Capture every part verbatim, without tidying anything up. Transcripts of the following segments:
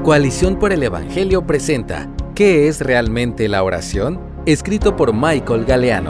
Coalición por el Evangelio presenta ¿Qué es realmente la oración? Escrito por Michael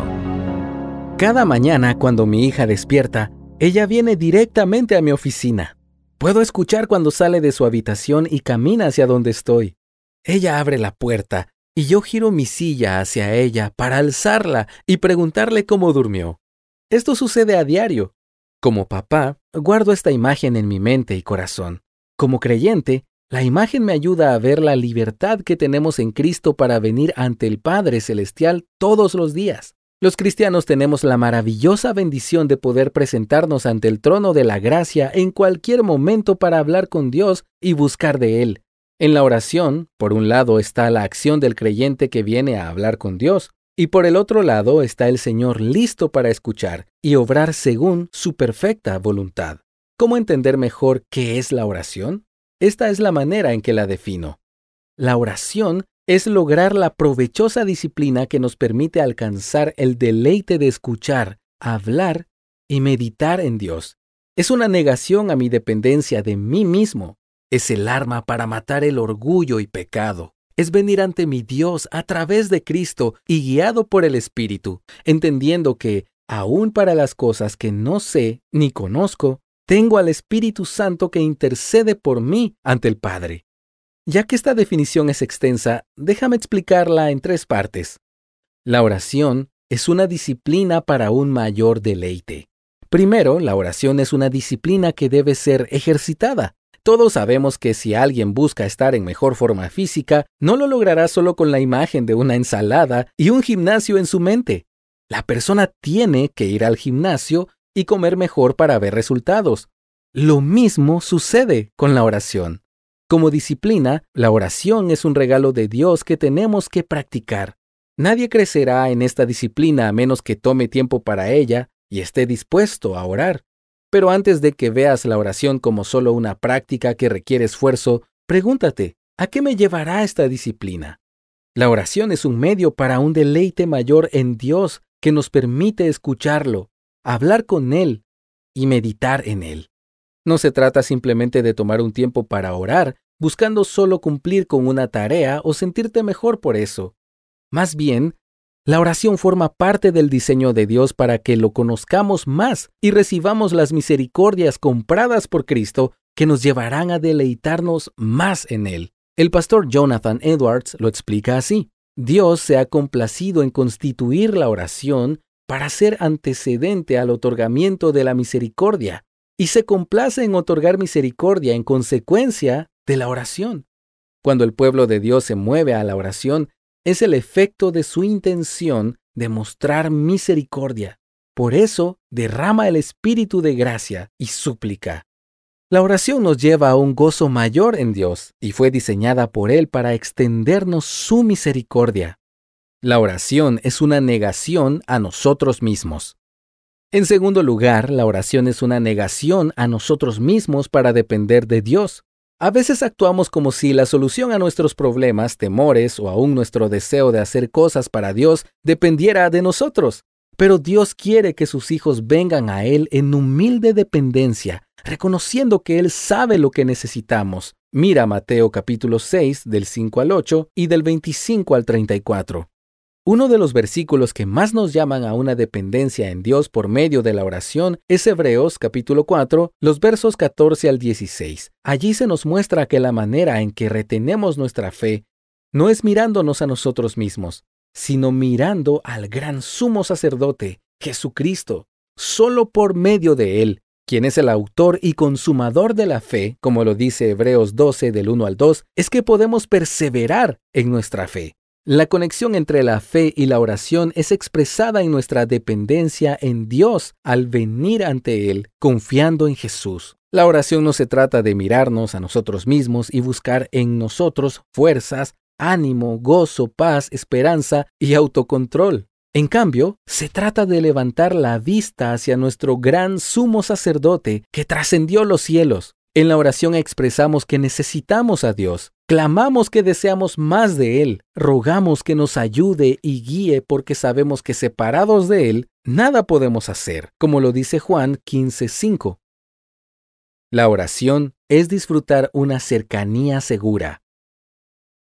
Galeano. Cada mañana cuando mi hija despierta, ella viene directamente a mi oficina. Puedo escuchar cuando sale de su habitación y camina hacia donde estoy. Ella abre la puerta y yo giro mi silla hacia ella para alzarla y preguntarle cómo durmió. Esto sucede a diario. Como papá, guardo esta imagen en mi mente y corazón. Como creyente, la imagen me ayuda a ver la libertad que tenemos en Cristo para venir ante el Padre Celestial todos los días. Los cristianos tenemos la maravillosa bendición de poder presentarnos ante el trono de la gracia en cualquier momento para hablar con Dios y buscar de Él. En la oración, por un lado está la acción del creyente que viene a hablar con Dios, y por el otro lado está el Señor listo para escuchar y obrar según su perfecta voluntad. ¿Cómo entender mejor qué es la oración? Esta es la manera en que la defino. La oración es lograr la provechosa disciplina que nos permite alcanzar el deleite de escuchar, hablar y meditar en Dios. Es una negación a mi dependencia de mí mismo. Es el arma para matar el orgullo y pecado. Es venir ante mi Dios a través de Cristo y guiado por el Espíritu, entendiendo que, aun para las cosas que no sé ni conozco, tengo al Espíritu Santo que intercede por mí ante el Padre. Ya que esta definición es extensa, déjame explicarla en tres partes. La oración es una disciplina para un mayor deleite. Primero, la oración es una disciplina que debe ser ejercitada. Todos sabemos que si alguien busca estar en mejor forma física, no lo logrará solo con la imagen de una ensalada y un gimnasio en su mente. La persona tiene que ir al gimnasio y comer mejor para ver resultados. Lo mismo sucede con la oración. Como disciplina, la oración es un regalo de Dios que tenemos que practicar. Nadie crecerá en esta disciplina a menos que tome tiempo para ella y esté dispuesto a orar. Pero antes de que veas la oración como solo una práctica que requiere esfuerzo, pregúntate, ¿a qué me llevará esta disciplina? La oración es un medio para un deleite mayor en Dios que nos permite escucharlo, hablar con Él y meditar en Él. No se trata simplemente de tomar un tiempo para orar, buscando solo cumplir con una tarea o sentirte mejor por eso. Más bien, la oración forma parte del diseño de Dios para que lo conozcamos más y recibamos las misericordias compradas por Cristo que nos llevarán a deleitarnos más en Él. El pastor Jonathan Edwards lo explica así. Dios se ha complacido en constituir la oración para ser antecedente al otorgamiento de la misericordia, y se complace en otorgar misericordia en consecuencia de la oración. Cuando el pueblo de Dios se mueve a la oración, es el efecto de su intención de mostrar misericordia. Por eso derrama el espíritu de gracia y súplica. La oración nos lleva a un gozo mayor en Dios y fue diseñada por Él para extendernos su misericordia. La oración es una negación a nosotros mismos. En segundo lugar, la oración es una negación a nosotros mismos para depender de Dios. A veces actuamos como si la solución a nuestros problemas, temores o aún nuestro deseo de hacer cosas para Dios dependiera de nosotros. Pero Dios quiere que sus hijos vengan a Él en humilde dependencia, reconociendo que Él sabe lo que necesitamos. Mira Mateo capítulo seis, del cinco al ocho y del veinticinco al treinta y cuatro. Uno de los versículos que más nos llaman a una dependencia en Dios por medio de la oración es Hebreos capítulo cuatro, los versos catorce al dieciséis. Allí se nos muestra que la manera en que retenemos nuestra fe no es mirándonos a nosotros mismos, sino mirando al gran sumo sacerdote, Jesucristo, solo por medio de Él, quien es el autor y consumador de la fe, como lo dice Hebreos doce, del uno al dos, es que podemos perseverar en nuestra fe. La conexión entre la fe y la oración es expresada en nuestra dependencia en Dios al venir ante Él, confiando en Jesús. La oración no se trata de mirarnos a nosotros mismos y buscar en nosotros fuerzas, ánimo, gozo, paz, esperanza y autocontrol. En cambio, se trata de levantar la vista hacia nuestro gran sumo sacerdote que trascendió los cielos. En la oración expresamos que necesitamos a Dios, clamamos que deseamos más de Él, rogamos que nos ayude y guíe porque sabemos que separados de Él, nada podemos hacer, como lo dice Juan quince cinco. La oración es disfrutar una cercanía segura.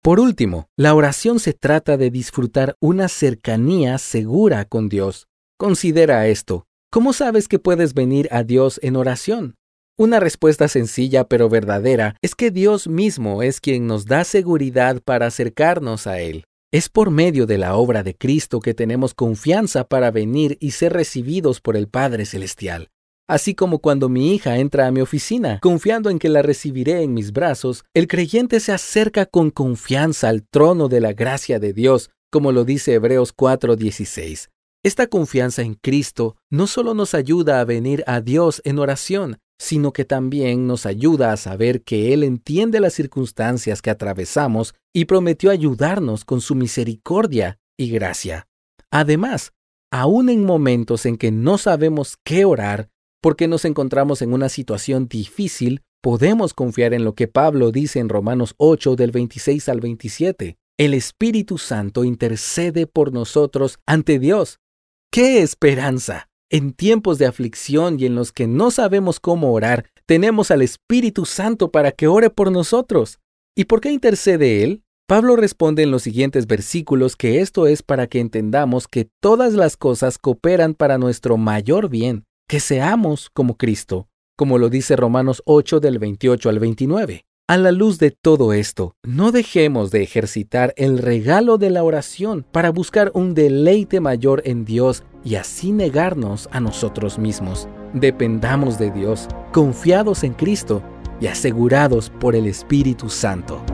Por último, la oración se trata de disfrutar una cercanía segura con Dios. Considera esto. ¿Cómo sabes que puedes venir a Dios en oración? Una respuesta sencilla pero verdadera es que Dios mismo es quien nos da seguridad para acercarnos a Él. Es por medio de la obra de Cristo que tenemos confianza para venir y ser recibidos por el Padre Celestial. Así como cuando mi hija entra a mi oficina, confiando en que la recibiré en mis brazos, el creyente se acerca con confianza al trono de la gracia de Dios, como lo dice Hebreos cuatro dieciséis. Esta confianza en Cristo no solo nos ayuda a venir a Dios en oración, sino que también nos ayuda a saber que Él entiende las circunstancias que atravesamos y prometió ayudarnos con su misericordia y gracia. Además, aún en momentos en que no sabemos qué orar, porque nos encontramos en una situación difícil, podemos confiar en lo que Pablo dice en Romanos ocho del veintiséis al veintisiete. El Espíritu Santo intercede por nosotros ante Dios. ¡Qué esperanza! En tiempos de aflicción y en los que no sabemos cómo orar, tenemos al Espíritu Santo para que ore por nosotros. ¿Y por qué intercede Él? Pablo responde en los siguientes versículos que esto es para que entendamos que todas las cosas cooperan para nuestro mayor bien, que seamos como Cristo, como lo dice Romanos ocho del veintiocho al veintinueve. A la luz de todo esto, no dejemos de ejercitar el regalo de la oración para buscar un deleite mayor en Dios y así negarnos a nosotros mismos. Dependamos de Dios, confiados en Cristo y asegurados por el Espíritu Santo.